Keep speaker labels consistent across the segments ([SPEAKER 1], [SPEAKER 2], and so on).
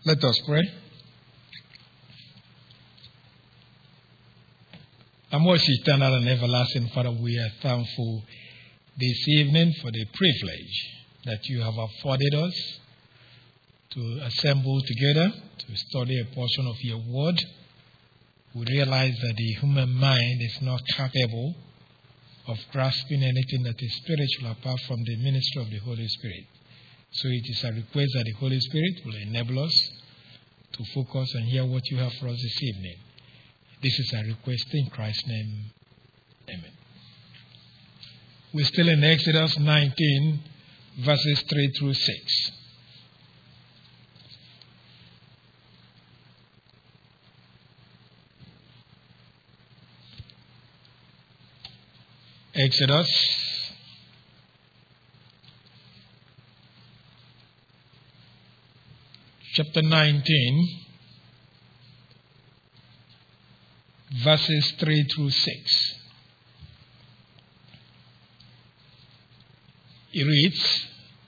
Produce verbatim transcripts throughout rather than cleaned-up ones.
[SPEAKER 1] Let us pray. Our most eternal and everlasting Father, we are thankful this evening for the privilege that you have afforded us to assemble together to study a portion of your word. We realize that the human mind is not capable of grasping anything that is spiritual apart from the ministry of the Holy Spirit. So it is a request that the Holy Spirit will enable us to focus and hear what you have for us this evening. This is a request in Christ's name. Amen. We're still in Exodus nineteen, verses three through six. Exodus chapter nineteen, verses three through six. It reads,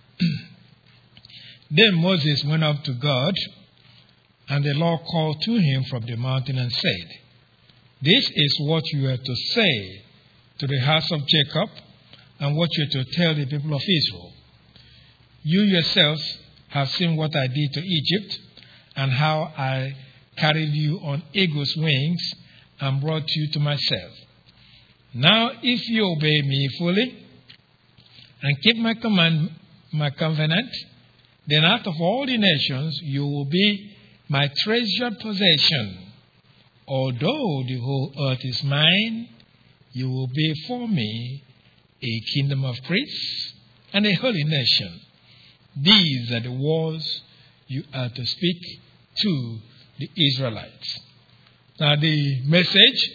[SPEAKER 1] Then Moses went up to God, and the Lord called to him from the mountain and said, This is what you are to say to the house of Jacob, and what you are to tell the people of Israel. You yourselves have seen what I did to Egypt, and how I carried you on eagle's wings and brought you to myself. Now, if you obey me fully and keep my command, my covenant, then out of all the nations you will be my treasured possession. Although the whole earth is mine, you will be for me a kingdom of priests and a holy nation. These are the words you are to speak to the Israelites. Now, the message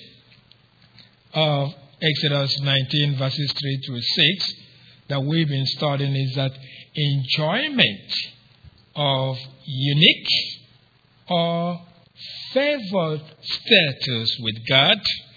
[SPEAKER 1] of Exodus nineteen, verses three through six, that we've been studying is that enjoyment of unique or favored status with God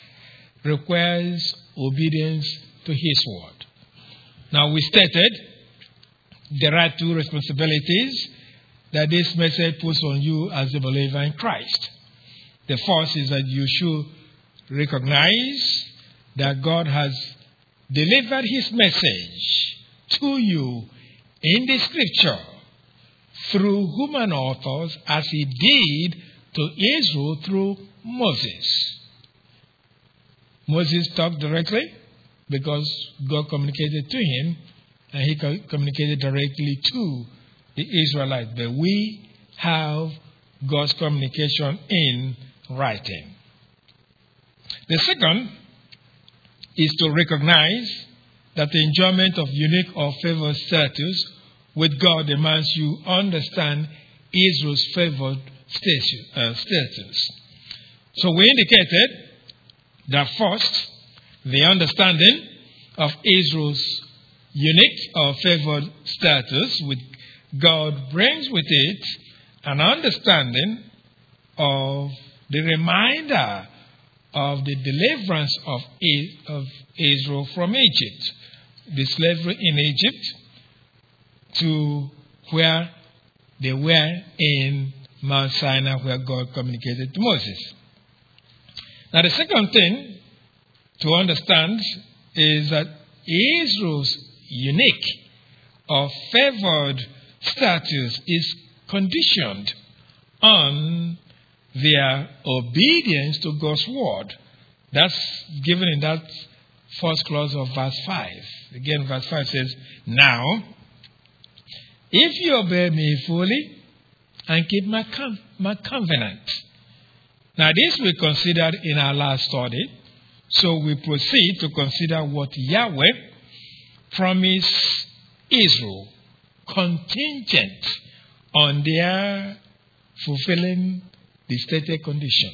[SPEAKER 1] requires obedience to His word. Now, we stated there are two responsibilities that this message puts on you as a believer in Christ. The first is that you should recognize that God has delivered His message to you in the Scripture through human authors, as He did to Israel through Moses. Moses talked directly because God communicated to him, and he communicated directly to the Israelites. But we have God's communication in writing. The second is to recognize that the enjoyment of unique or favored status with God demands you understand Israel's favored status. So we indicated that first, the understanding of Israel's unique or favored status with God brings with it an understanding of the reminder of the deliverance of Israel from Egypt, the slavery in Egypt, to where they were in Mount Sinai, where God communicated to Moses. Now, the second thing to understand is that Israel's unique or favored status is conditioned on their obedience to God's word. That's given in that first clause of verse five. Again, verse five says, Now, if you obey me fully and keep my, com- my covenant. Now, this we considered in our last study, so we proceed to consider what Yahweh promised Israel contingent on their fulfilling the stated condition.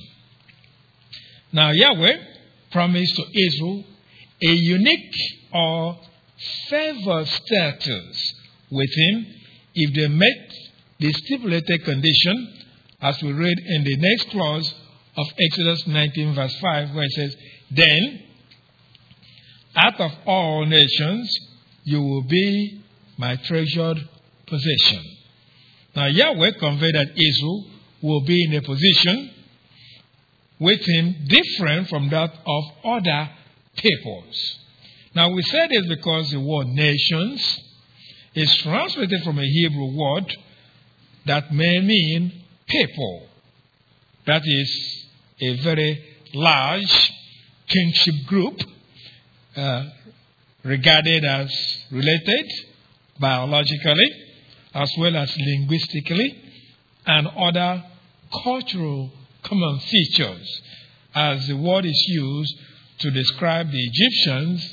[SPEAKER 1] Now, Yahweh promised to Israel a unique or favored status with Him if they met the stipulated condition, as we read in the next clause of Exodus nineteen, verse five, where it says, Then, out of all nations, you will be my treasured possession. Now Yahweh conveyed that Israel will be in a position with him different from that of other peoples. Now we say this because the word nations is translated from a Hebrew word that may mean people. That is a very large kinship group uh, regarded as related biologically as well as linguistically and other cultural common features, as the word is used to describe the Egyptians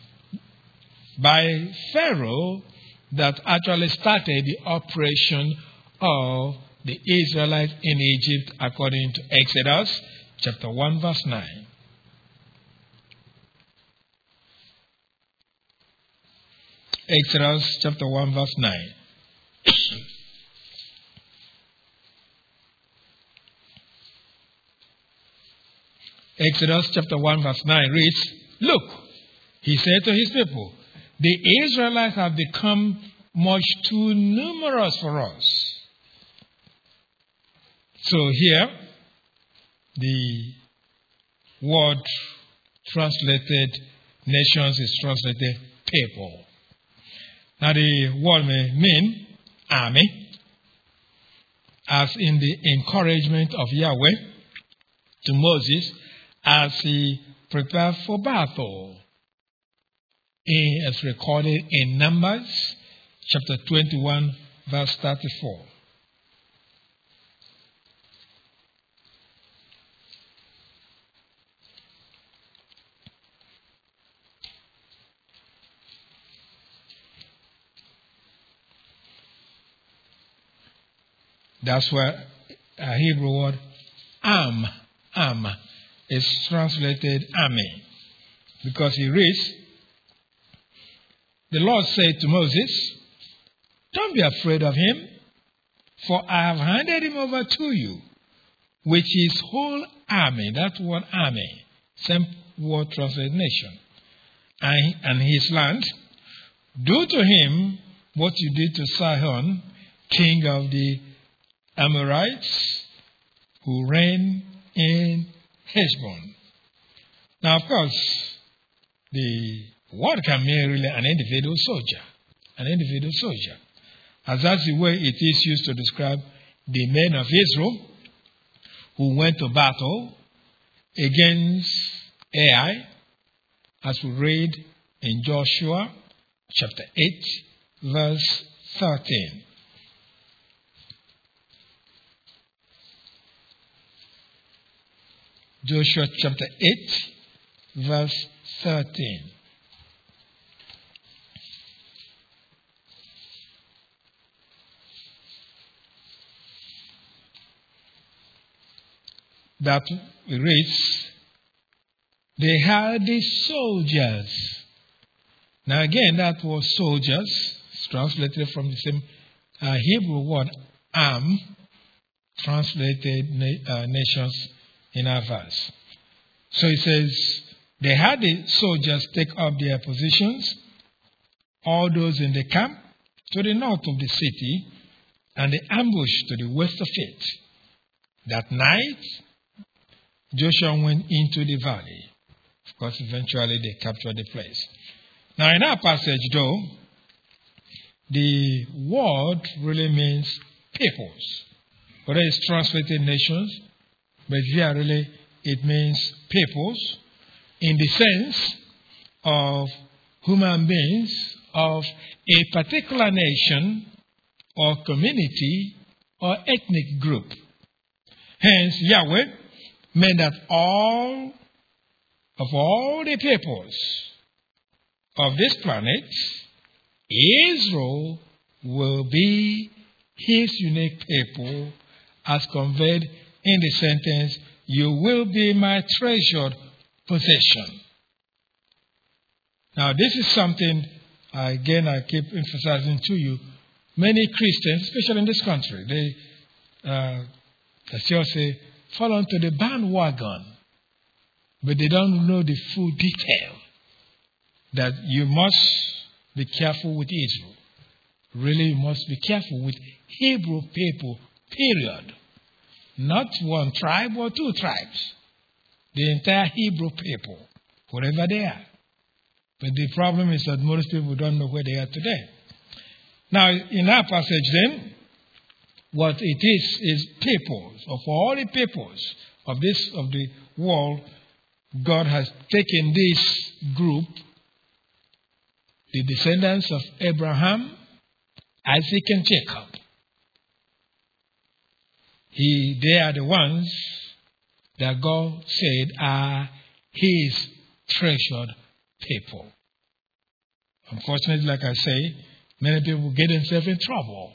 [SPEAKER 1] by Pharaoh that actually started the operation of the Israelites in Egypt according to Exodus chapter one verse nine. Exodus chapter one verse nine. Exodus chapter one verse nine reads, "Look, he said to his people, the Israelites have become much too numerous for us." So here, the word translated nations is translated people. Now the word may mean army, as in the encouragement of Yahweh to Moses as he prepared for battle. In, as recorded in Numbers chapter twenty-one verse thirty-four. That's where a Hebrew word am, am, is translated army. Because he reads, "The Lord said to Moses, don't be afraid of him, for I have handed him over to you, with his whole army," that word army, same word translated nation, and, and his land. "Do to him what you did to Sihon, king of the Amorites, who reigned in Heshbon." Now, of course, the word can mean really an individual soldier, an individual soldier, as that's the way it is used to describe the men of Israel who went to battle against Ai, as we read in Joshua chapter eight, verse thirteen. Joshua chapter eight, verse thirteen. That reads, "They had the soldiers." Now again, that was soldiers, it's translated from the same uh, Hebrew word am, translated na- uh, nations in our verse. So it says, "They had the soldiers take up their positions, all those in the camp to the north of the city, and the ambush to the west of it. That night, Joshua went into the valley." Of course, eventually they captured the place. Now, in our passage, though, the word really means peoples. Whether it's translated nations, but here really it means peoples in the sense of human beings of a particular nation or community or ethnic group. Hence, Yahweh meant that all of all the peoples of this planet, Israel will be his unique people, as conveyed in the sentence, "You will be my treasured possession." Now, this is something, again, I keep emphasizing to you. Many Christians, especially in this country, they, uh, as you say, fall onto the bandwagon, but they don't know the full detail that you must be careful with Israel. really you must be careful with Hebrew people, period. Not one tribe or two tribes. The entire Hebrew people, wherever they are. But the problem is that most people don't know where they are today. Now, in our passage then, what it is, is peoples, of all the peoples of this, of the world, God has taken this group, the descendants of Abraham, Isaac, and Jacob. He, they are the ones that God said are his treasured people. Unfortunately, like I say, many people get themselves in trouble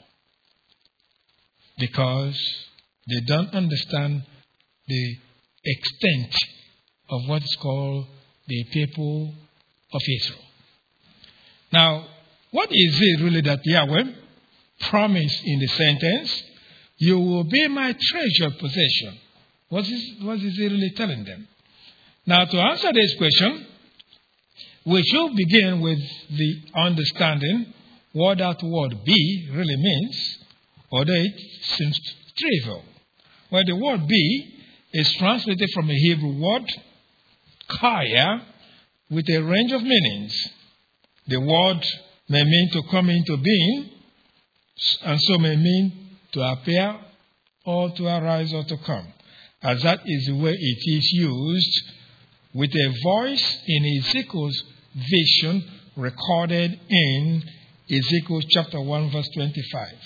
[SPEAKER 1] because they don't understand the extent of what is called the people of Israel. Now, what is it really that Yahweh promised in the sentence? You will be my treasured possession. What is, what is he really telling them? Now, to answer this question, we should begin with the understanding what that word be really means, although it seems trivial. Well, the word be is translated from a Hebrew word, kaya, with a range of meanings. The word may mean to come into being, and so may mean to appear, or to arise, or to come, as that is the way it is used with a voice in Ezekiel's vision recorded in Ezekiel chapter one, verse twenty-five.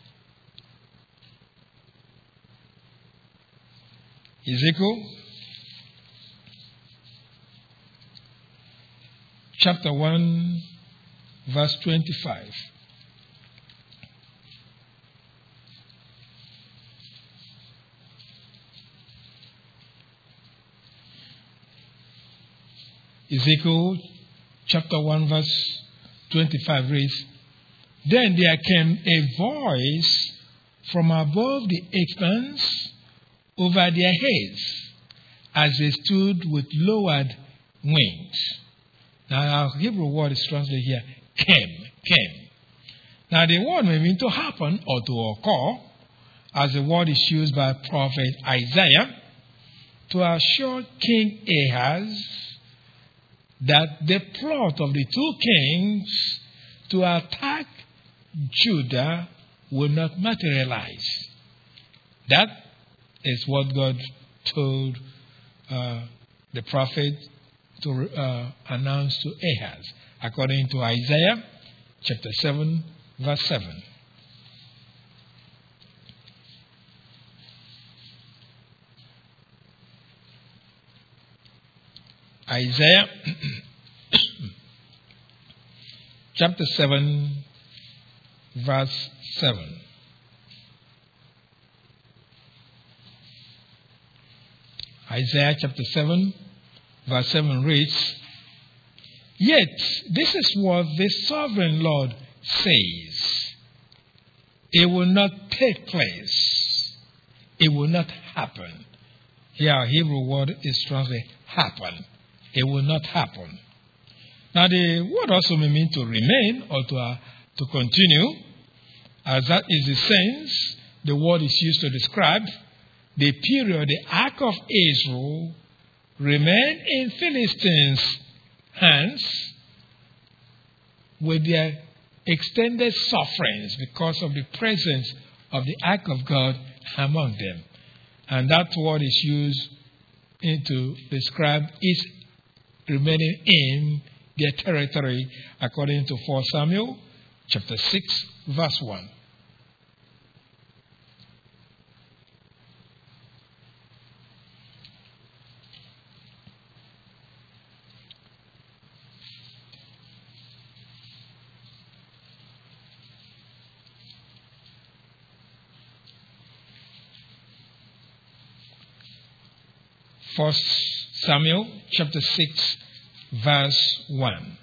[SPEAKER 1] Ezekiel chapter one, verse twenty-five. Ezekiel chapter one, verse twenty-five reads, Then there came a voice from above the expanse over their heads as they stood with lowered wings. Now, our Hebrew word is translated here, came, came. Now, the word may mean to happen or to occur, as the word is used by prophet Isaiah to assure King Ahaz that the plot of the two kings to attack Judah will not materialize. That is what God told uh, the prophet to uh, announce to Ahaz, according to Isaiah chapter seven, verse seven. Isaiah chapter seven, verse seven. Isaiah chapter seven, verse seven reads, Yet this is what the sovereign Lord says. It will not take place. It will not happen. Here our Hebrew word is translated happen. It will not happen. Now the word also may mean to remain or to, uh, to continue, as that is the sense the word is used to describe the period the ark of Israel remained in Philistines' hands with their extended sufferings because of the presence of the ark of God among them. And that word is used in to describe its remaining in their territory according to First Samuel chapter six, verse one. First Samuel chapter six, verse one.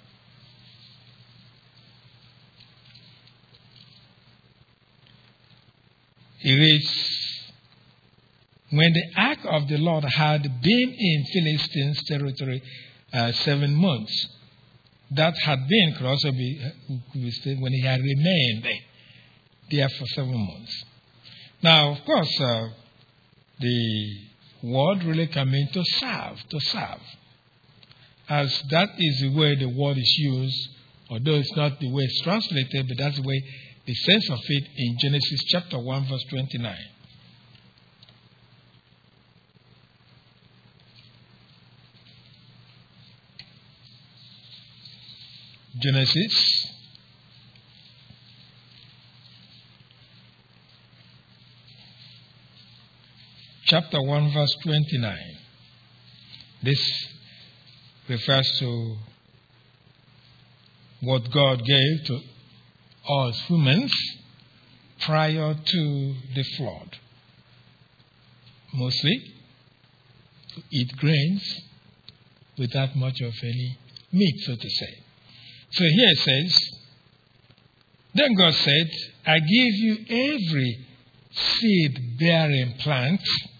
[SPEAKER 1] It reads, When the ark of the Lord had been in Philistines' territory uh, seven months, that had been crossed when he had remained there for seven months. Now, of course, uh, the word really can mean to serve, to serve. As that is the way the word is used, although it's not the way it's translated, but that's the way the sense of it in Genesis chapter one, verse twenty-nine. Genesis chapter one, verse twenty-nine. This refers to what God gave to us humans prior to the flood. Mostly to eat grains without much of any meat, so to say. So here it says, then God said, I give you every seed-bearing plant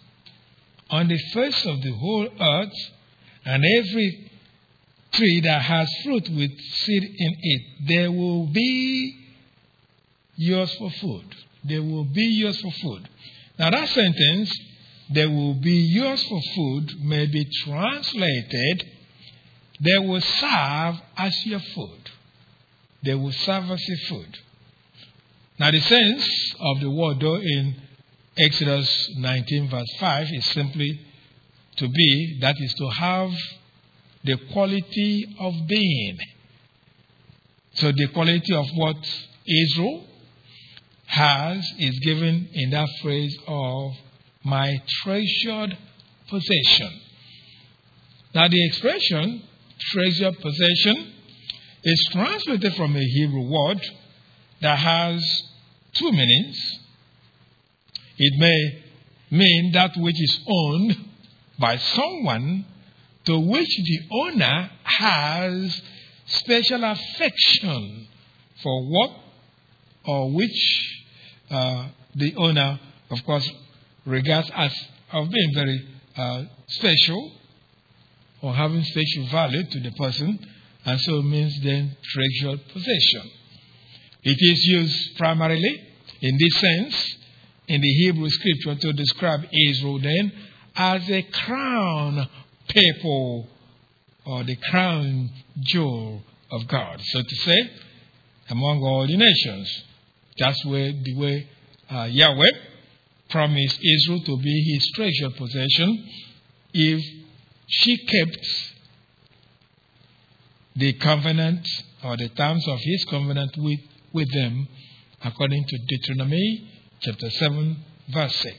[SPEAKER 1] on the face of the whole earth, and every tree that has fruit with seed in it. They will be yours for food. They will be yours for food. Now that sentence, they will be yours for food, may be translated, they will serve as your food. They will serve as your food. Now the sense of the word, though, in Exodus nineteen, verse five, is simply to be, that is to have the quality of being. So the quality of what Israel has is given in that phrase of my treasured possession. Now the expression treasured possession is translated from a Hebrew word that has two meanings. It may mean that which is owned by someone to which the owner has special affection for what or which uh, the owner, of course, regards as of being very uh, special or having special value to the person, and so it means then treasured possession. It is used primarily in this sense in the Hebrew scripture to describe Israel then as a crown people or the crown jewel of God, so to say, among all the nations. That's where the way uh, Yahweh promised Israel to be his treasured possession if she kept the covenant or the terms of his covenant with, with them, according to Deuteronomy chapter seven, verse six.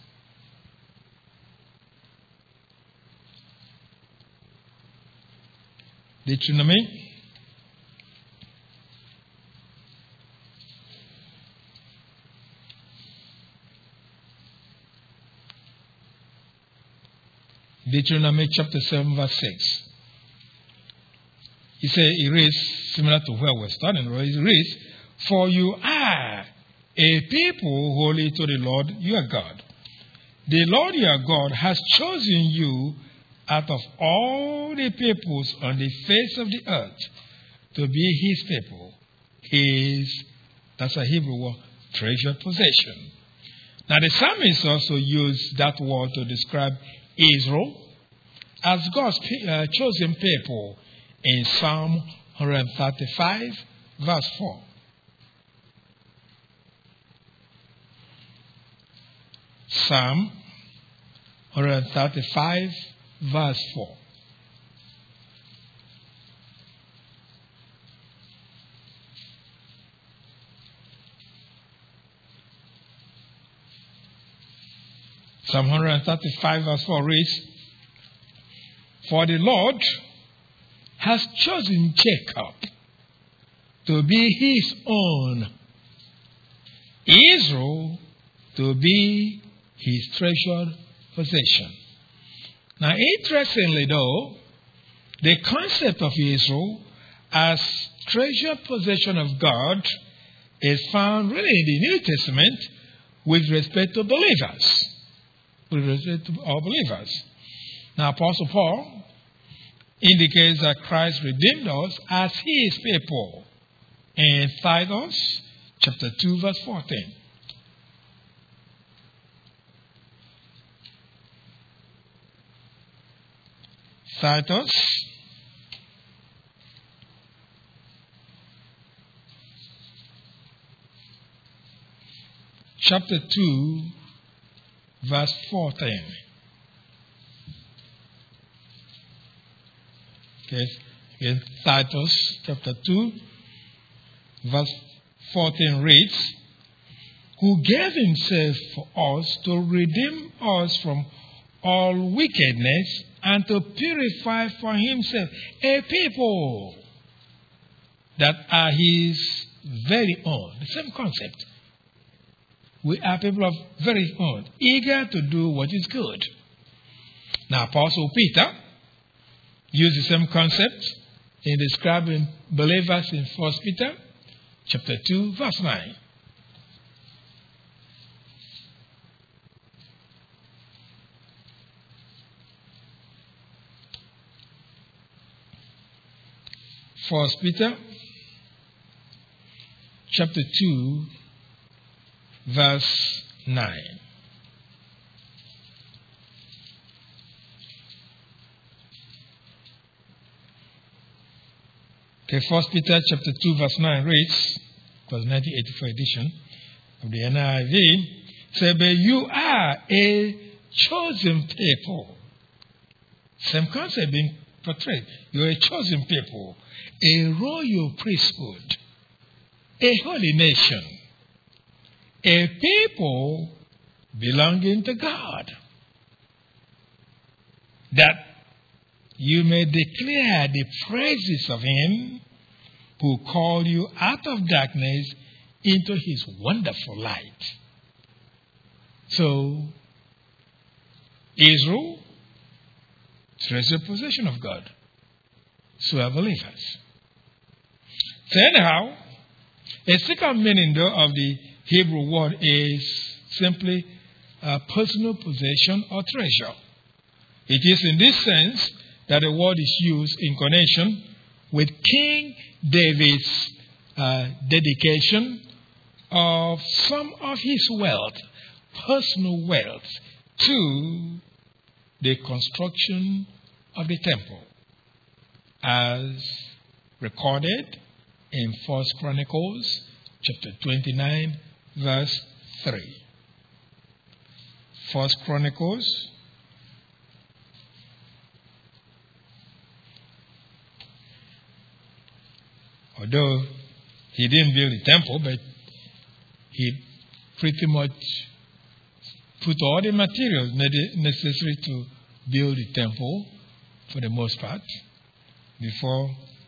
[SPEAKER 1] Deuteronomy Deuteronomy chapter seven, verse six. He said, it reads, similar to where we're starting, it reads, for you are a people holy to the Lord your God. The Lord your God has chosen you out of all the peoples on the face of the earth to be his people, his, that's a Hebrew word, treasured possession. Now the psalmist also used that word to describe Israel as God's uh, chosen people in Psalm one thirty-five, verse four. Psalm one thirty-five, verse four. Psalm one thirty-five, verse four reads, for the Lord has chosen Jacob to be his own, Israel to be his treasured possession. Now, interestingly though, the concept of Israel as treasured possession of God is found really in the New Testament with respect to believers. With respect to all believers. Now, Apostle Paul, indicates that Christ redeemed us as his people in Titus chapter two, verse fourteen. Titus chapter two, verse fourteen. Okay, again, Titus chapter two, verse fourteen reads, who gave himself for us to redeem us from all wickedness and to purify for himself a people that are his very own. The same concept. We are people of very own, eager to do what is good. Now, Apostle Peter used the same concept in describing believers in First Peter chapter two, verse nine. First Peter chapter two, verse nine. Okay, First Peter chapter two, verse nine reads, it was nineteen eighty-four edition of the N I V, say, but you are a chosen people. Same concept being portrayed. You're a chosen people, a royal priesthood, a holy nation, a people belonging to God, that you may declare the praises of him who called you out of darkness into his wonderful light. So, Israel, treasured possession of God. So are believers. So anyhow, a second meaning though of the Hebrew word is simply a personal possession or treasure. It is in this sense that the word is used in connection with King David's uh, dedication of some of his wealth, personal wealth, to the construction of the temple, as recorded in First Chronicles chapter twenty-nine, verse three. First Chronicles although he didn't build the temple, but he pretty much put all the materials necessary to build the temple for the most part before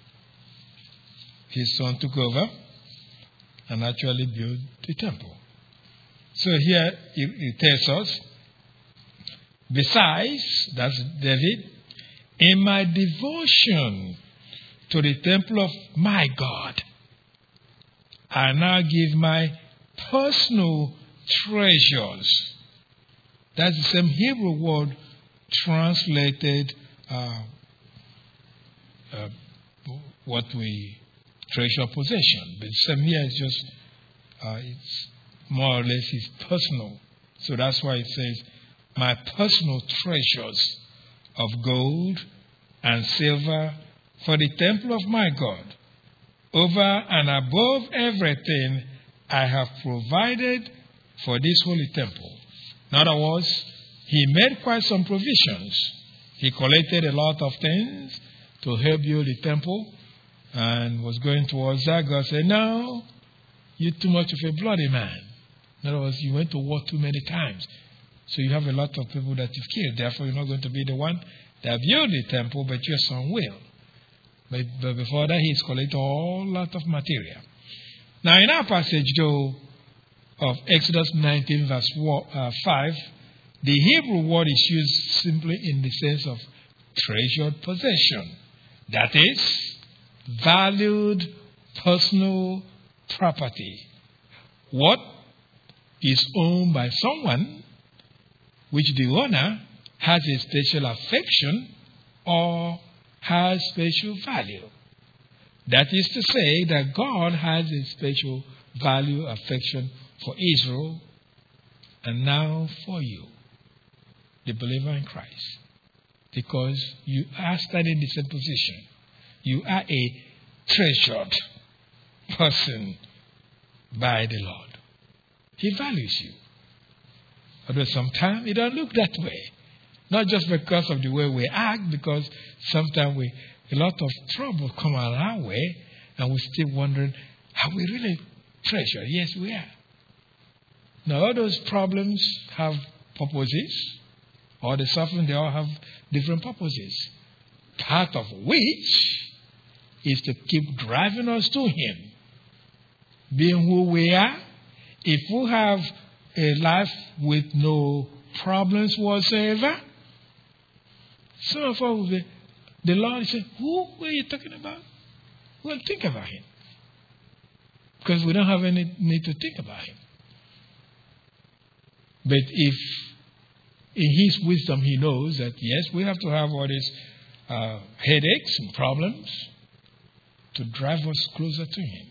[SPEAKER 1] his son took over and actually built the temple. So here it tells us, besides, that's David, in my devotion to the temple of my God, I now give my personal treasures. That's the same Hebrew word translated uh, uh, what we treasure possession. But the same here is just, uh, it's more or less his personal. So that's why it says, my personal treasures of gold and silver for the temple of my God. Over and above everything I have provided for this holy temple. In other words, he made quite some provisions. He collected a lot of things to help build the temple and was going towards that. God said, no, you're too much of a bloody man. In other words, you went to war too many times. So you have a lot of people that you've killed. Therefore, you're not going to be the one that built the temple, but your son will. But, but before that, he's collected a whole lot of material. Now, in our passage, though, of Exodus nineteen, verse five, the Hebrew word is used simply in the sense of treasured possession. That is, valued personal property. What is owned by someone which the owner has a special affection or has special value. That is to say that God has a special value, affection for Israel, and now for you, the believer in Christ. Because you are standing in the same position. You are a treasured person by the Lord. He values you. Although sometimes it don't look that way. Not just because of the way we act, because sometimes we a lot of trouble come our way, and we're still wondering, are we really treasured? Yes, we are. Now, all those problems have purposes, or the suffering, they all have different purposes. Part of which is to keep driving us to Him. Being who we are, if we have a life with no problems whatsoever, some of us will be, the Lord said, who were you talking about? Well, think about Him. Because we don't have any need to think about Him. But if in His wisdom He knows that, yes, we have to have all these uh, headaches and problems to drive us closer to Him.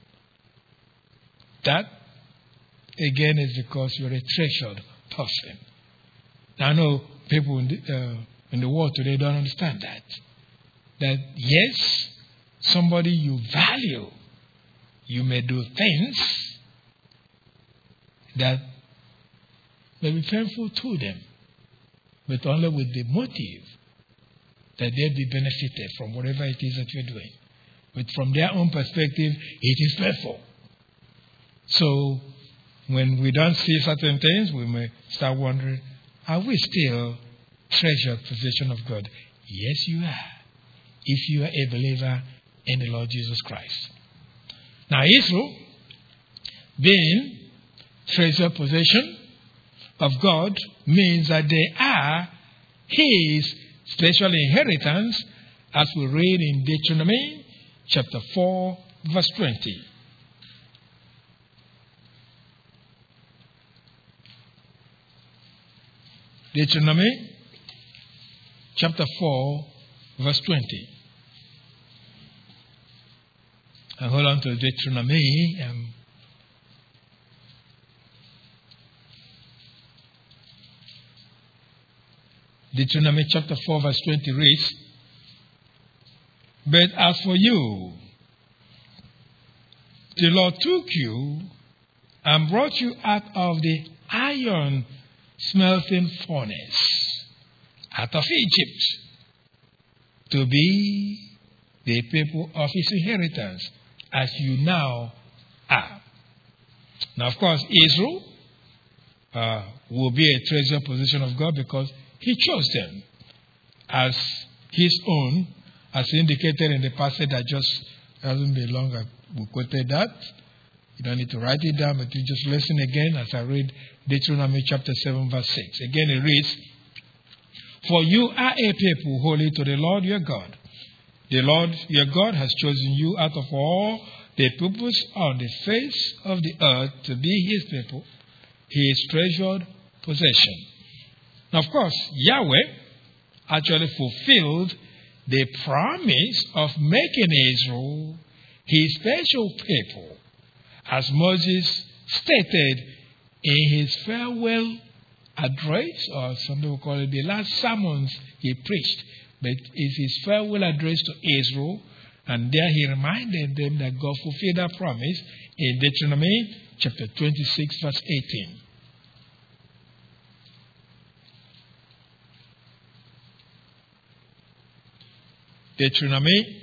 [SPEAKER 1] That, again, is because you're a treasured person. Now, I know people in the, uh, in the world today don't understand that. That, yes, somebody you value, you may do things that may be painful to them, but only with the motive that they be benefited from whatever it is that you're doing. But from their own perspective, it is painful. So, when we don't see certain things, we may start wondering, are we still treasured possession of God? Yes, you are. If you are a believer in the Lord Jesus Christ. Now, Israel, being treasured possession of God, means that they are His special inheritance, as we read in Deuteronomy chapter four, verse twenty. Deuteronomy chapter four, verse twenty. And hold on to Deuteronomy. Um, Deuteronomy chapter four, verse twenty reads, but as for you, the Lord took you and brought you out of the iron smelting furnace, out of Egypt, to be the people of His inheritance, as you now are. Now, of course, Israel uh, will be a treasured possession of God because He chose them as His own, as indicated in the passage that just hasn't been long. We quoted that. You don't need to write it down, but you just listen again as I read Deuteronomy chapter seven, verse six. Again, it reads, for you are a people holy to the Lord your God. The Lord your God has chosen you out of all the peoples on the face of the earth to be His people, His treasured possession. Now, of course, Yahweh actually fulfilled the promise of making Israel His special people, as Moses stated in his farewell address, or some people call it the last sermons he preached. But it's his farewell address to Israel, and there he reminded them that God fulfilled that promise in Deuteronomy chapter twenty-six, verse eighteen. Deuteronomy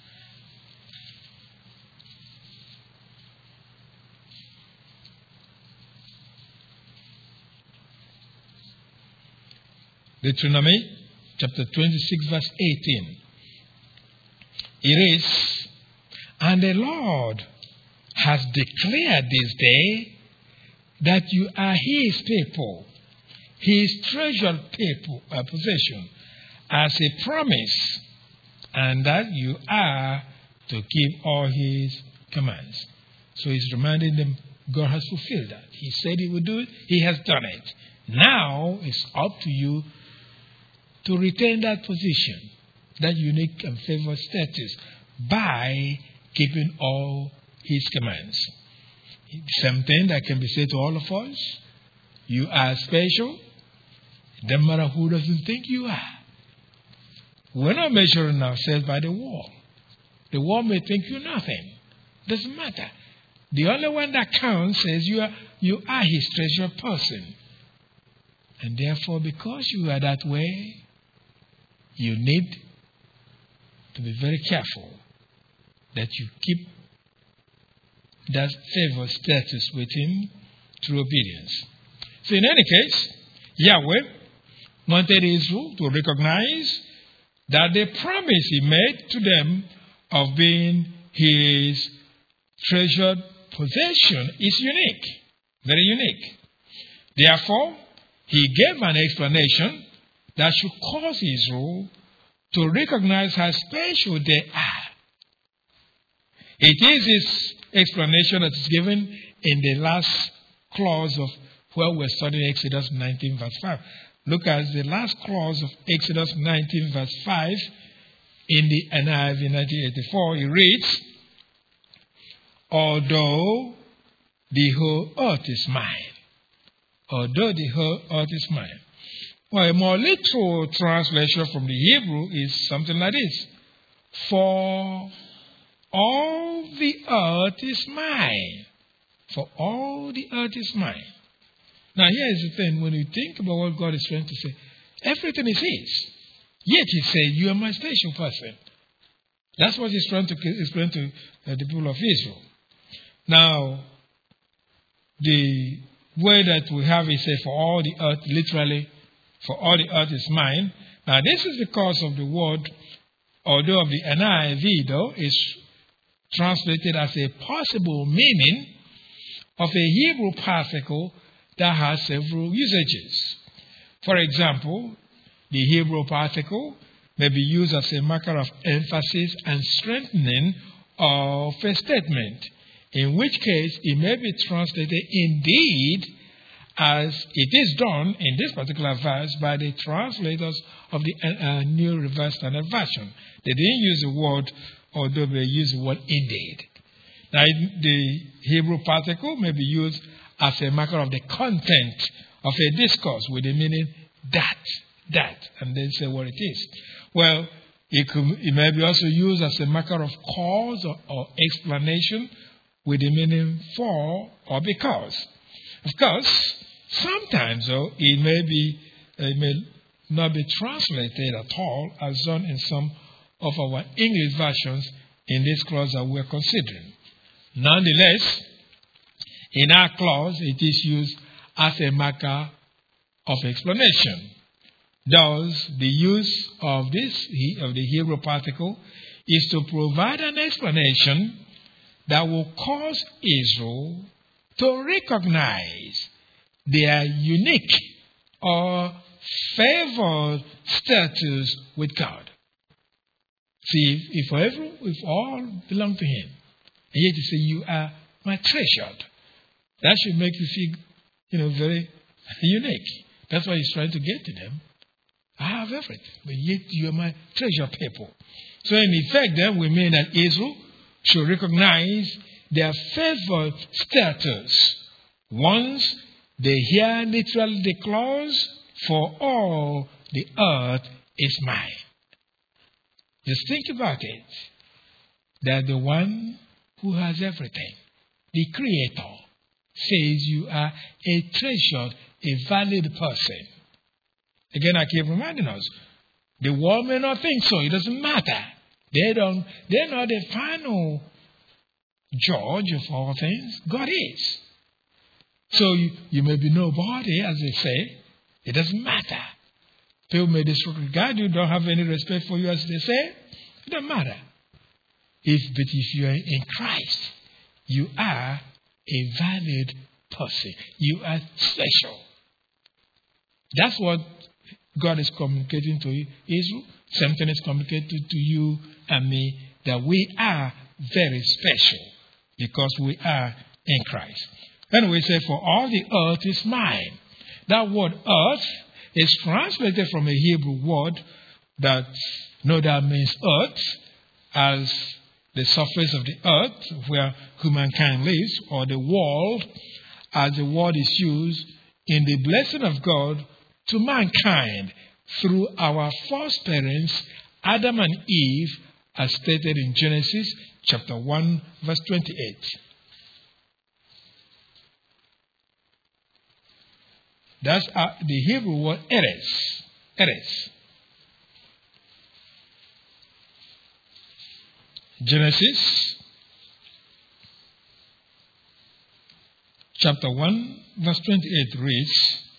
[SPEAKER 1] Deuteronomy chapter twenty-six, verse eighteen. It is, and the Lord has declared this day that you are His people, His treasured people, uh, possession, as a promise, and that you are to keep all His commands. So He's reminding them God has fulfilled that. He said He would do it. He has done it. Now it's up to you to retain that position. that unique and favored status by keeping all his commands. Same thing that can be said to all of us. You are special. It doesn't matter who doesn't think you are. We're not measuring ourselves by the world. The world may think you nothing. Doesn't matter. The only one that counts is you are, you are his treasured person. And therefore, because you are that way, you need to be very careful that you keep that favored status with him through obedience. So in any case, Yahweh wanted Israel to recognize that the promise he made to them of being his treasured possession is unique, very unique. Therefore, he gave an explanation that should cause Israel to recognize how special they are. It is this explanation that is given in the last clause of where we're studying Exodus nineteen, verse five. Look at the last clause of Exodus nineteen, verse five. In the N I V nineteen eighty-four, it reads, although the whole earth is mine. Although the whole earth is mine. Well, a more literal translation from the Hebrew is something like this. For all the earth is mine. For all the earth is mine. Now, here is the thing. When you think about what God is trying to say, everything is his. Yet he said, you are my special person. That's what he's trying to explain to uh, the people of Israel. Now, the way that we have it say, for all the earth, literally, for all the earth is mine. Now, this is because of the word, although of the N I V, though, is translated as a possible meaning of a Hebrew particle that has several usages. For example, the Hebrew particle may be used as a marker of emphasis and strengthening of a statement, in which case it may be translated indeed as it is done in this particular verse by the translators of the uh, New Revised Standard Version. They didn't use the word, although they used the word indeed. Now, the Hebrew particle may be used as a marker of the content of a discourse with the meaning that, that, and then say what it is. Well, it, could, it may be also used as a marker of cause or, or explanation with the meaning for or because. Of course, sometimes, though, it may be, it may not be translated at all, as done in some of our English versions in this clause that we're considering. Nonetheless, in our clause, it is used as a marker of explanation. Thus, the use of this of the Hebrew particle is to provide an explanation that will cause Israel to recognize their unique or favored status with God. See, if, if, every, if all belong to him, and yet you say, you are my treasured, that should make you feel, you know, very unique. That's why he's trying to get to them. I have everything, but yet you are my treasured people. So in effect, then, we mean that Israel should recognize their favored status once they hear literally the clause, for all the earth is mine. Just think about it. That the one who has everything, the Creator, says you are a treasured, a valued person. Again, I keep reminding us, the world may not think so. It doesn't matter. They don't. They're not the final judge of all things. God is. So you, you may be nobody, as they say. It doesn't matter. People may disregard you, don't have any respect for you, as they say. It doesn't matter. If, but if you are in Christ, you are a valued person. You are special. That's what God is communicating to Israel. Same thing is communicated to you and me, that we are very special because we are in Christ. And we say, for all the earth is mine. That word earth is translated from a Hebrew word that no doubt means earth, as the surface of the earth where humankind lives, or the world, as the word is used in the blessing of God to mankind through our first parents, Adam and Eve, as stated in Genesis chapter one, verse twenty-eight. That's uh, the Hebrew word eres. Eres. Genesis chapter one, verse twenty-eight reads,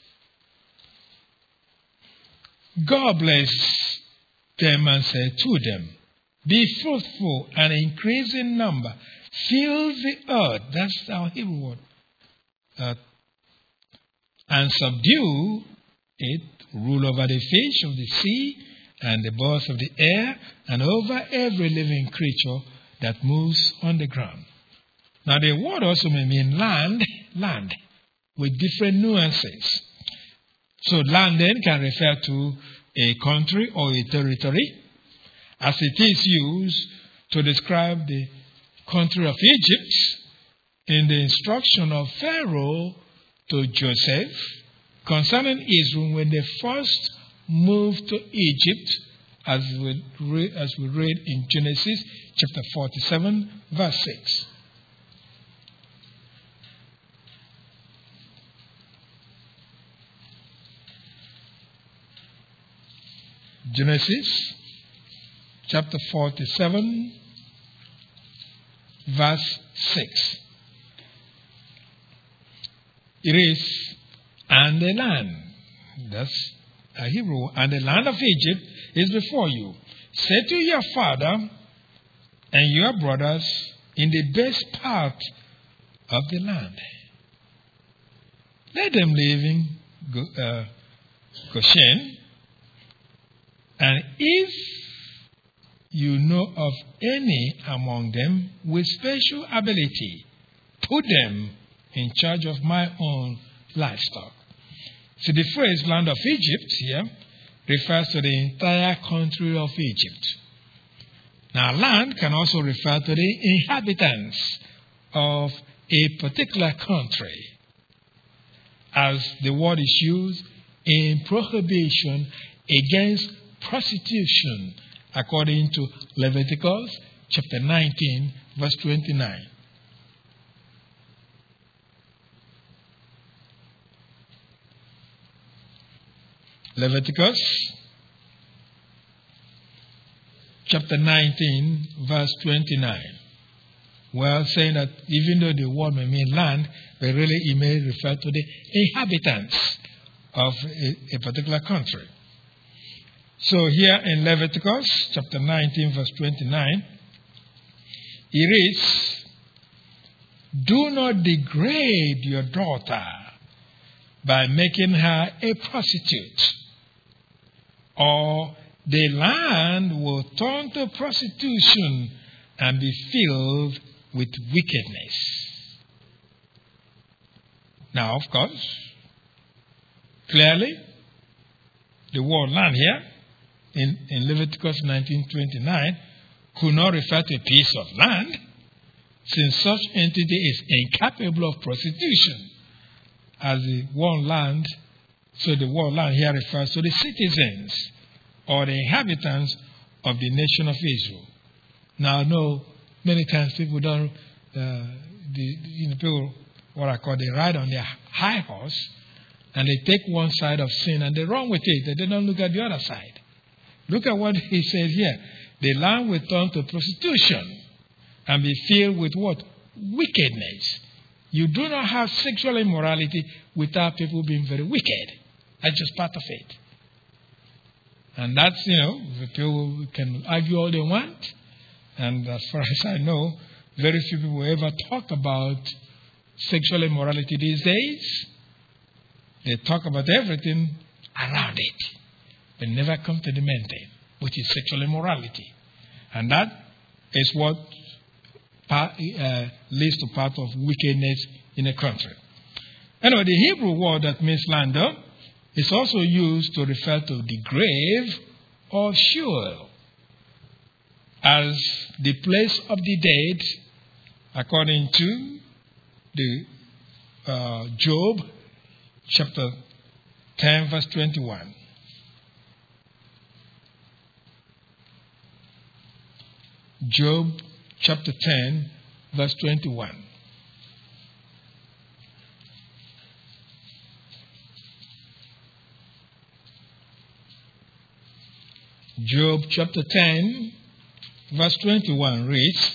[SPEAKER 1] God blessed them and said to them, be fruitful and increase in number, fill the earth, that's our Hebrew word, uh, and subdue it, rule over the fish of the sea and the birds of the air, and over every living creature that moves on the ground. Now the word also may mean land, land, with different nuances. So land then can refer to a country or a territory, as it is used to describe the country of Egypt in the instruction of Pharaoh to Joseph concerning Israel when they first moved to Egypt, as we read, as we read in Genesis chapter forty-seven, verse six. Genesis chapter forty-seven, verse six. It is, and the land, that's a Hebrew, and the land of Egypt is before you. Say to your father and your brothers in the best part of the land. Let them live in uh, Goshen, and if you know of any among them with special ability, put them in charge of my own livestock. So the phrase land of Egypt here refers to the entire country of Egypt. Now land can also refer to the inhabitants of a particular country, as the word is used in prohibition against prostitution according to Leviticus chapter nineteen, verse twenty-nine. Leviticus chapter nineteen, verse twenty-nine. Well, saying that even though the word may mean land, but really it may refer to the inhabitants of a, a particular country. So here in Leviticus chapter nineteen, verse twenty-nine, it reads, do not degrade your daughter by making her a prostitute, or the land will turn to prostitution and be filled with wickedness. Now, of course, clearly, the word land here in, in Leviticus nineteen twenty-nine could not refer to a piece of land, since such entity is incapable of prostitution. As the word land, so the word land here refers to the citizens or the inhabitants of the nation of Israel. Now, I know many times people don't, uh, the, you know, people, what I call, they ride on their high horse and they take one side of sin and they run with it. They don't look at the other side. Look at what he says here. The land will turn to prostitution and be filled with what? Wickedness. You do not have sexual immorality without people being very wicked. That's just part of it. And that's, you know, the people can argue all they want. And as far as I know, very few people ever talk about sexual immorality these days. They talk about everything around it, but never come to the main thing, which is sexual immorality. And that is what part, uh, leads to part of wickedness in a country. Anyway, the Hebrew word that means land is also used to refer to the grave of Sheol as the place of the dead, according to the uh, Job chapter ten, verse twenty-one. Job chapter ten, verse twenty-one. Job chapter ten, verse twenty-one reads,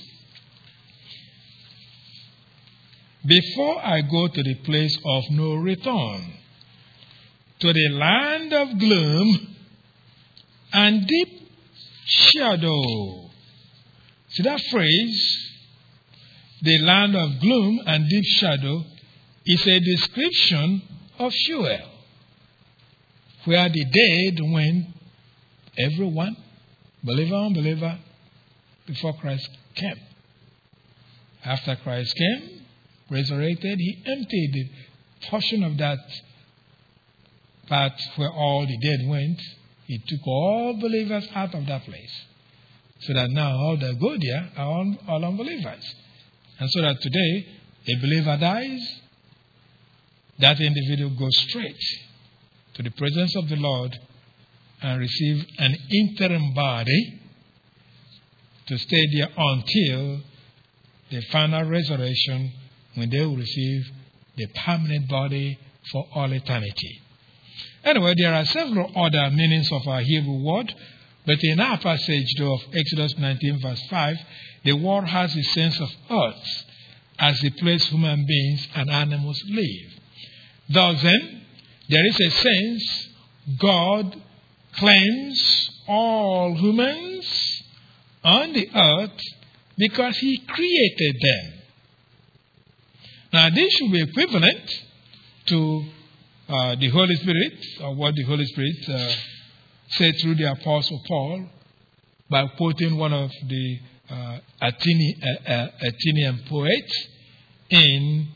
[SPEAKER 1] "Before I go to the place of no return, to the land of gloom and deep shadow." See that phrase, the land of gloom and deep shadow, is a description of Sheol, where the dead went, everyone, believer, unbeliever, before Christ came. After Christ came, resurrected, he emptied the portion of that part where all the dead went. He took all believers out of that place. So that now all that go there are all, all unbelievers. And so that today, a believer dies, that individual goes straight to the presence of the Lord and receive an interim body to stay there until the final resurrection, when they will receive the permanent body for all eternity. Anyway, there are several other meanings of our Hebrew word, but in our passage, though, of Exodus nineteen, verse five, the word has a sense of earth as the place human beings and animals live. Thus then, there is a sense God claims all humans on the earth because he created them. Now, this should be equivalent to uh, the Holy Spirit, or what the Holy Spirit uh, said through the Apostle Paul by quoting one of the uh, Athenian, uh, uh, Athenian poets in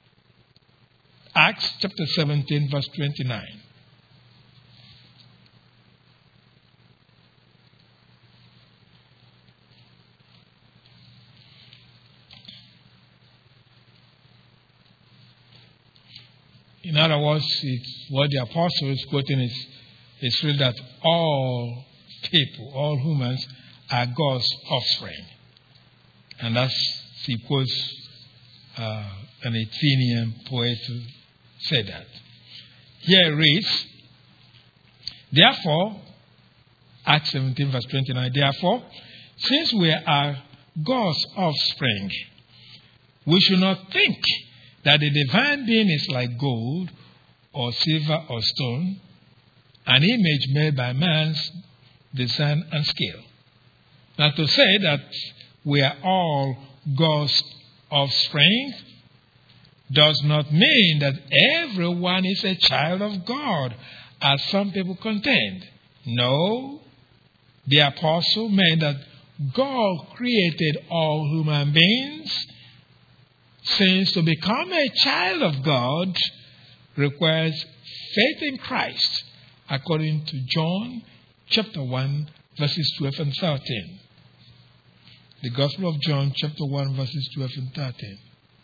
[SPEAKER 1] Acts chapter seventeen, verse twenty-nine. In other words, it's what the apostle is quoting is, is really that all people, all humans, are God's offspring. And that's, he quotes uh, an Athenian poet who said that. Here it reads, therefore, Acts seventeen, verse twenty-nine, therefore, since we are God's offspring, we should not think that the divine being is like gold or silver or stone, an image made by man's design and skill. Now, to say that we are all God's offspring does not mean that everyone is a child of God, as some people contend. No, the apostle meant that God created all human beings, since to become a child of God requires faith in Christ, according to John chapter one, verses twelve and thirteen. The Gospel of John chapter one, verses twelve and thirteen.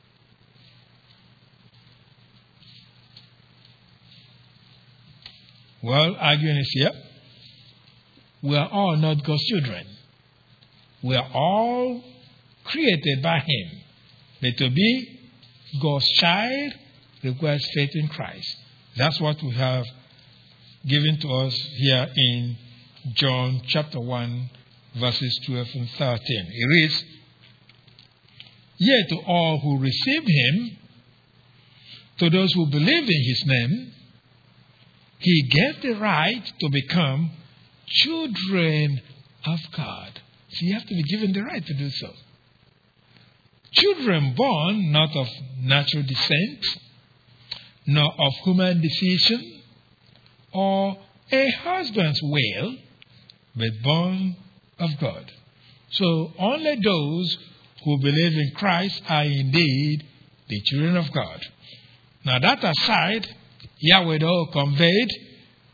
[SPEAKER 1] Well, arguing is here. We are all not God's children. We are all created by him. But to be God's child requires faith in Christ. That's what we have given to us here in John chapter one, verses twelve and thirteen. It reads, yet to all who received him, to those who believed in his name, he gave the right to become children of God. So you have to be given the right to do so. Children born not of natural descent, nor of human decision, or a husband's will, but born of God. So only those who believe in Christ are indeed the children of God. Now that aside, Yahweh though conveyed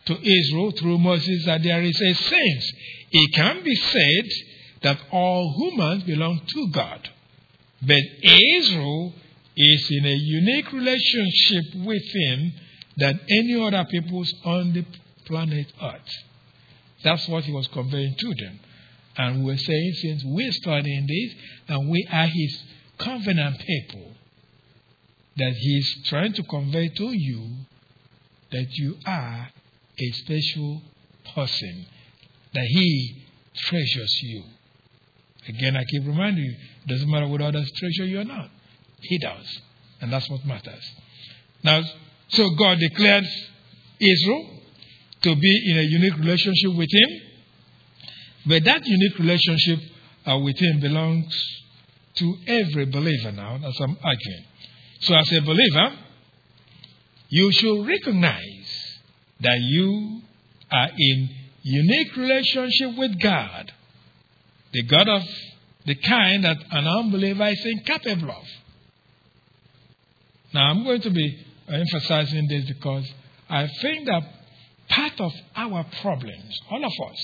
[SPEAKER 1] to Israel through Moses that there is a sense. It can be said that all humans belong to God. But Israel is in a unique relationship with him than any other peoples on the planet Earth. That's what he was conveying to them. And we're saying, since we're studying this and we are his covenant people, that he's trying to convey to you that you are a special person, that he treasures you. Again, I keep reminding you, it doesn't matter whether others treasure you or not. He does. And that's what matters. Now, so God declared Israel to be in a unique relationship with him. But that unique relationship uh, with him belongs to every believer now, as I'm arguing. So as a believer, you should recognize that you are in unique relationship with God. The God of the kind that an unbeliever is incapable of. Now, I'm going to be emphasizing this because I think that part of our problems, all of us,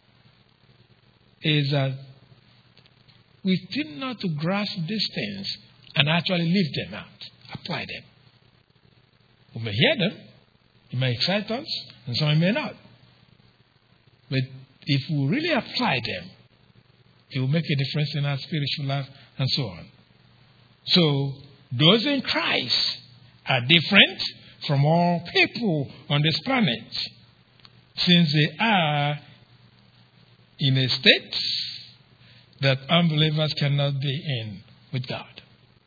[SPEAKER 1] is that we tend not to grasp these things and actually live them out, apply them. We may hear them, it may excite us, and some it may not. But if we really apply them, it will make a difference in our spiritual life and so on. So, those in Christ are different from all people on this planet, since they are in a state that unbelievers cannot be in with God.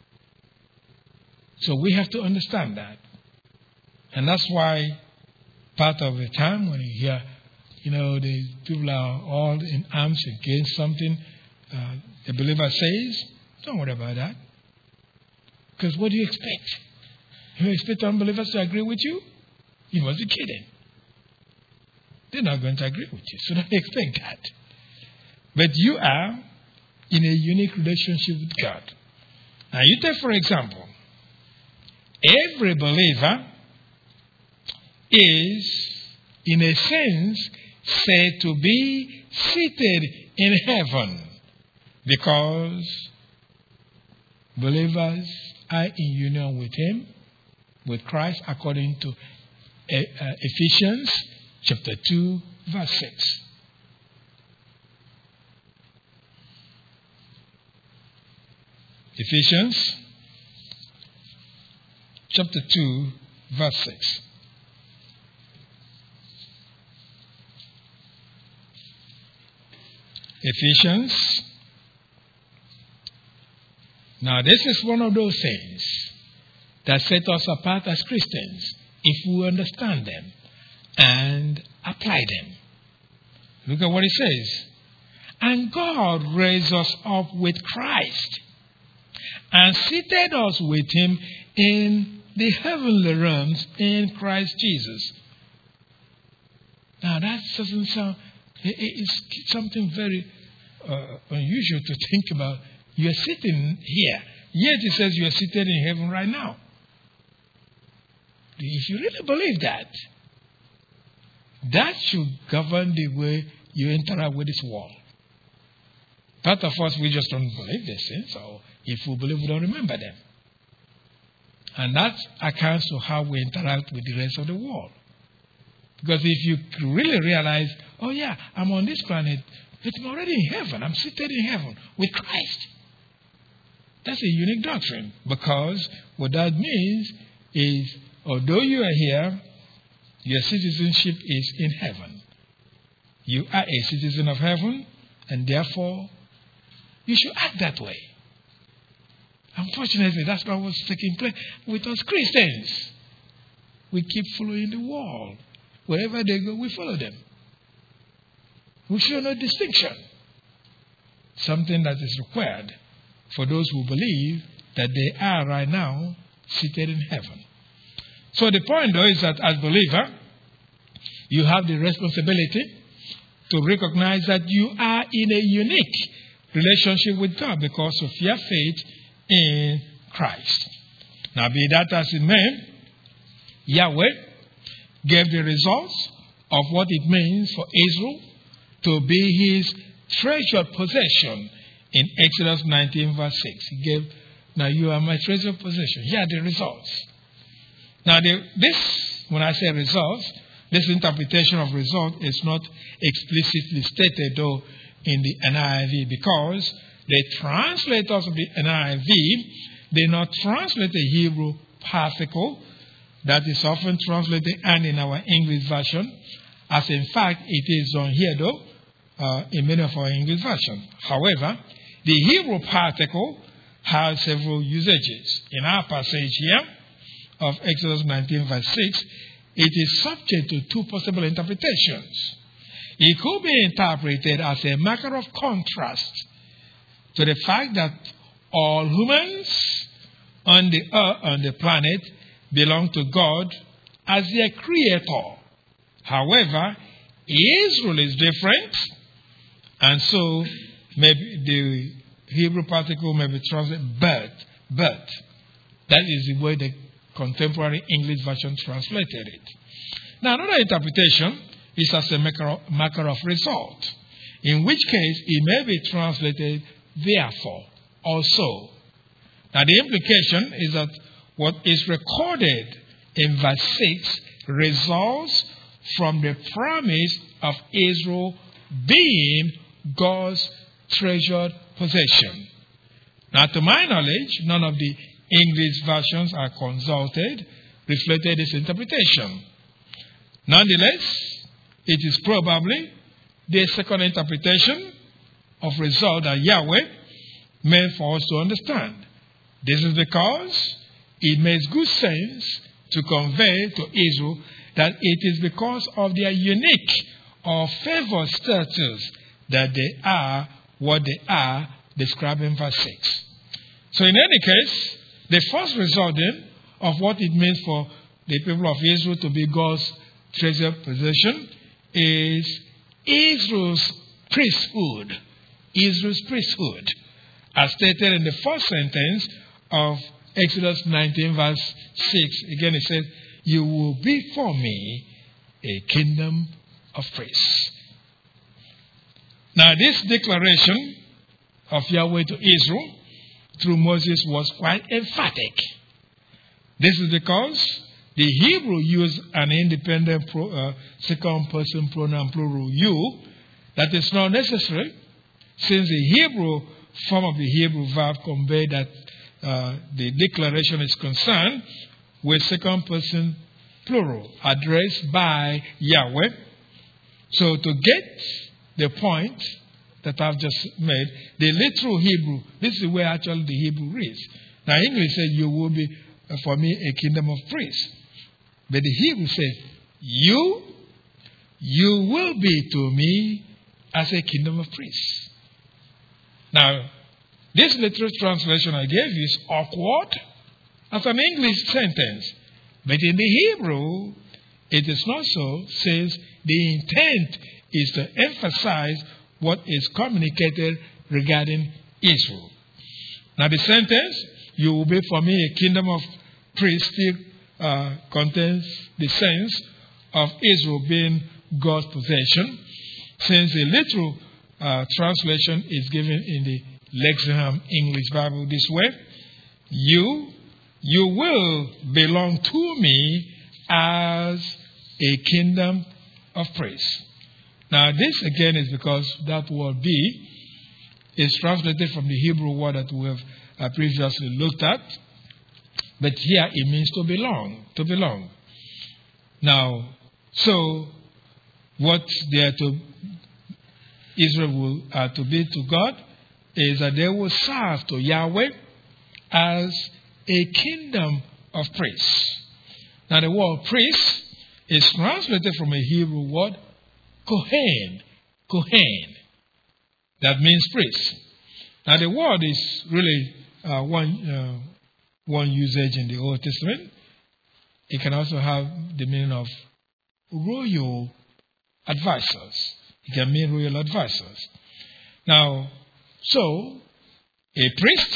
[SPEAKER 1] So we have to understand that. And that's why part of the time when you hear, you know, the people are all in arms against something uh, the believer says, don't worry about that. Because what do you expect? You expect unbelievers to agree with you? You must be kidding. They're not going to agree with you, so don't expect that. But you are in a unique relationship with God. Now, you take, for example, every believer is, in a sense, said to be seated in heaven because believers are in union with him, with Christ, according to Ephesians chapter two, verse six. Ephesians chapter two, verse six. Ephesians. Now, this is one of those things that set us apart as Christians if we understand them and apply them. Look at what it says. And God raised us up with Christ and seated us with him in the heavenly realms in Christ Jesus. Now, that doesn't sound... It's something very uh, unusual to think about. You're sitting here, yet it says you're seated in heaven right now. If you really believe that, that should govern the way you interact with this world. Part of us, we just don't believe these things, or if we believe, we don't remember them. And that accounts for how we interact with the rest of the world. Because if you really realize, oh yeah, I'm on this planet, but I'm already in heaven. I'm seated in heaven with Christ. That's a unique doctrine. Because what that means is, although you are here, your citizenship is in heaven. You are a citizen of heaven, and therefore, you should act that way. Unfortunately, that's not what's taking place with us Christians. We keep following the world. Wherever they go, we follow them. We show no distinction. Something that is required for those who believe that they are right now seated in heaven. So the point, though, is that as a believer, you have the responsibility to recognize that you are in a unique relationship with God because of your faith in Christ. Now, be that as it may, Yahweh gave the results of what it means for Israel to be his treasured possession in Exodus nineteen verse six. He gave, now you are my treasured possession. Here are the results. Now the, this, when I say results, this interpretation of result is not explicitly stated though in the N I V, because the translators of the N I V, they not translate the Hebrew particle that is often translated and in our English version, as in fact it is on here though, uh, in many of our English versions. However, the Hebrew particle has several usages. In our passage here of Exodus nineteen verse six, it is subject to two possible interpretations. It could be interpreted as a matter of contrast to the fact that all humans on the earth, on the planet, belong to God as their creator. However, Israel is different, and so maybe the Hebrew particle may be translated but, but. That is the way the contemporary English version translated it. Now, another interpretation is as a matter of, matter of result, in which case it may be translated therefore, also. Now, the implication is that what is recorded in verse six results from the promise of Israel being God's treasured possession. Now, to my knowledge, none of the English versions are consulted reflected this interpretation. Nonetheless, it is probably the second interpretation of result that Yahweh meant for us to understand. This is because it makes good sense to convey to Israel that it is because of their unique or favored status that they are what they are, described in verse six. So in any case, the first result then of what it means for the people of Israel to be God's treasured possession is Israel's priesthood. Israel's priesthood. As stated in the first sentence of Exodus nineteen verse six. Again it says, you will be for me a kingdom of priests. Now this declaration of Yahweh to Israel through Moses was quite emphatic. This is because the Hebrew used an independent pro, uh, second person pronoun plural you that is not necessary, since the Hebrew form of the Hebrew verb convey that uh, the declaration is concerned with second person plural addressed by Yahweh. So to get the point that I've just made, the literal Hebrew, this is where actually the Hebrew reads. Now English says, you will be uh, for me a kingdom of priests. But the Hebrew says, you, you will be to me as a kingdom of priests. Now, this literal translation I gave you is awkward as an English sentence. But in the Hebrew, it is not so, since the intent is to emphasize what is communicated regarding Israel. Now the sentence, you will be for me a kingdom of priests, still uh, contains the sense of Israel being God's possession, since the literal uh, translation is given in the Lexham English Bible this way: you, you will belong to me as a kingdom of priests. Now this again is because that word be is translated from the Hebrew word that we have uh, previously looked at. But here it means to belong, to belong. Now, so what they are to, Israel will uh, to be to God is that they will serve to Yahweh as a kingdom of priests. Now the word priest is translated from a Hebrew word, Kohen, Kohen. That means priest. Now the word is really uh, one uh, one usage in the Old Testament. It can also have the meaning of royal advisors. It can mean royal advisors. Now, so a priest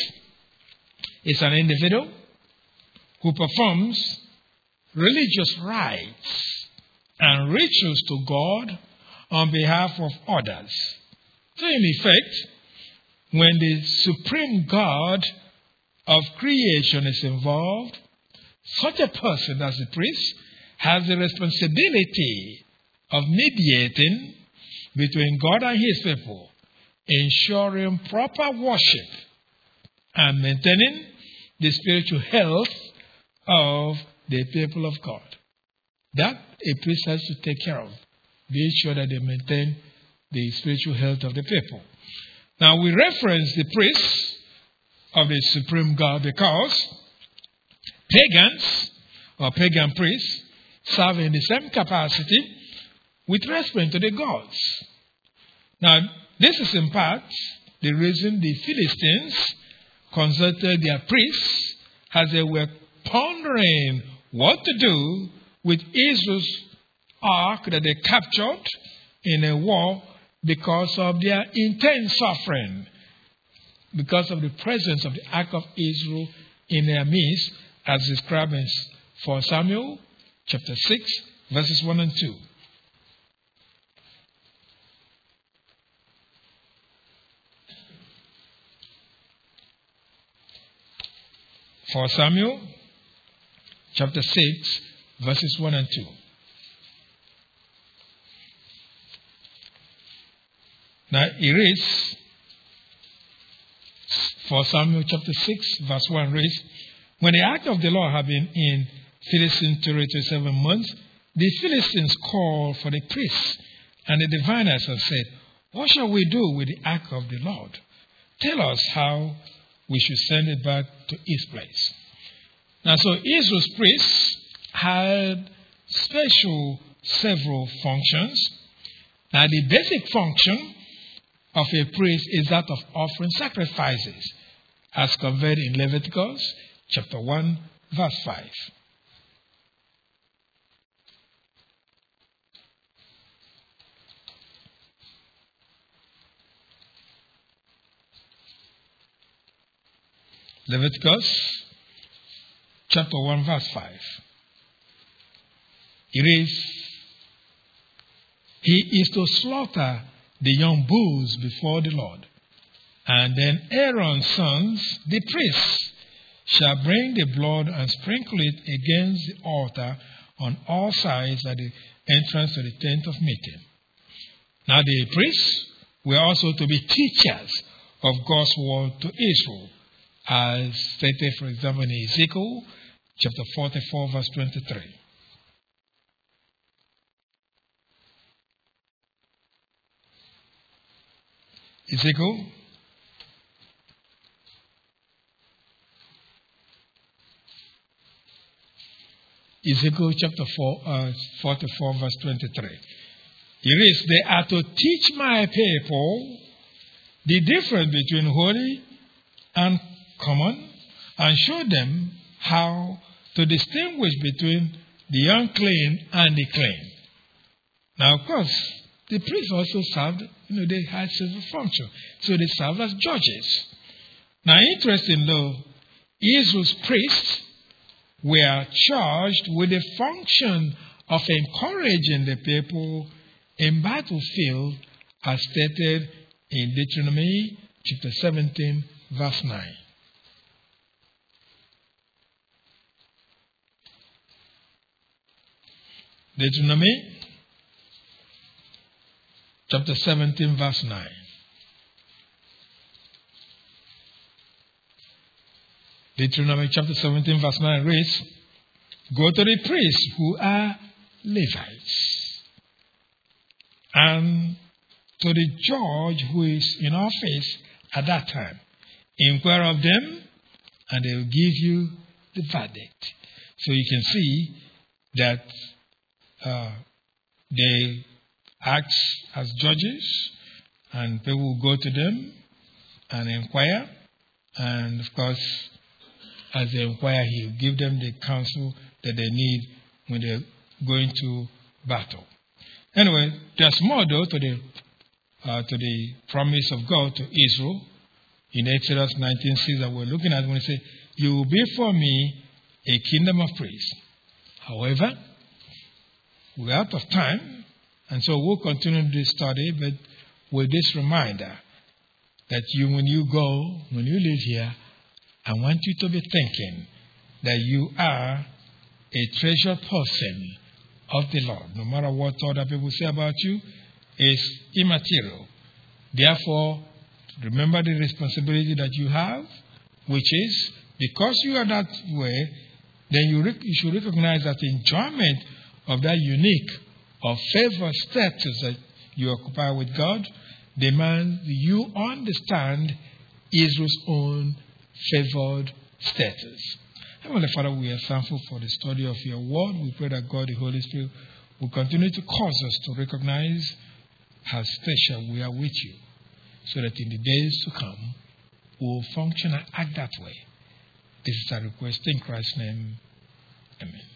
[SPEAKER 1] is an individual who performs religious rites and rituals to God on behalf of others. So in effect, when the supreme God of creation is involved, such a person as the priest has the responsibility of mediating between God and his people, ensuring proper worship and maintaining the spiritual health of the people of God. That a priest has to take care of. Be sure that they maintain the spiritual health of the people. Now we reference the priests of the supreme God because pagans or pagan priests serve in the same capacity with respect to the gods. Now, this is in part the reason the Philistines consulted their priests as they were pondering what to do with Israel's ark that they captured in a war because of their intense suffering, because of the presence of the ark of Israel in their midst, as described in First Samuel chapter six, verses one and two. First Samuel chapter six, verses one and two. Now it reads, First Samuel chapter six, verse one reads, when the ark of the Lord had been in Philistine territory seven months, the Philistines called for the priests and the diviners and said, what shall we do with the ark of the Lord? Tell us how we should send it back to its place. Now, so Israel's priests had special several functions. Now, the basic function of a priest is that of offering sacrifices, as conveyed in Leviticus chapter one, verse five. Leviticus chapter one, verse five. It reads, he is to slaughter the young bulls before the Lord, and then Aaron's sons, the priests, shall bring the blood and sprinkle it against the altar on all sides at the entrance to the tent of meeting. Now the priests were also to be teachers of God's word to Israel, as stated, for example, in Ezekiel chapter forty-four, verse twenty-three. Ezekiel Ezekiel chapter four, uh, forty-four, verse twenty-three. It reads, they are to teach my people the difference between holy and common, and show them how to distinguish between the unclean and the clean. Now, of course, the priests also served, you know, they had several functions. So they served as judges. Now, interesting though, Israel's priests were charged with the function of encouraging the people in battlefield, as stated in Deuteronomy chapter seventeen, verse nine. Deuteronomy chapter seventeen, verse nine. Deuteronomy chapter seventeen, verse nine reads, go to the priests who are Levites, and to the judge who is in office at that time. Inquire of them, and they will give you the verdict. So you can see that uh, they act as judges, and people will go to them and inquire. And of course, as they inquire, he will give them the counsel that they need when they're going to battle. Anyway, there's more though to the uh, to the promise of God to Israel in Exodus nineteen six that we're looking at when he says, you will be for me a kingdom of priests. However, we're out of time, and so we'll continue this study, but with this reminder that you, when you go, when you leave here, I want you to be thinking that you are a treasured person of the Lord. No matter what other people say about you, is immaterial. Therefore, remember the responsibility that you have, which is, because you are that way, then you, rec- you should recognize that the enjoyment of that unique or favored status that you occupy with God demands you understand Israel's own favored status. Heavenly Father, we are thankful for the study of your word. We pray that God, the Holy Spirit, will continue to cause us to recognize how special we are with you, so that in the days to come, we will function and act that way. This is our request in Christ's name. Amen.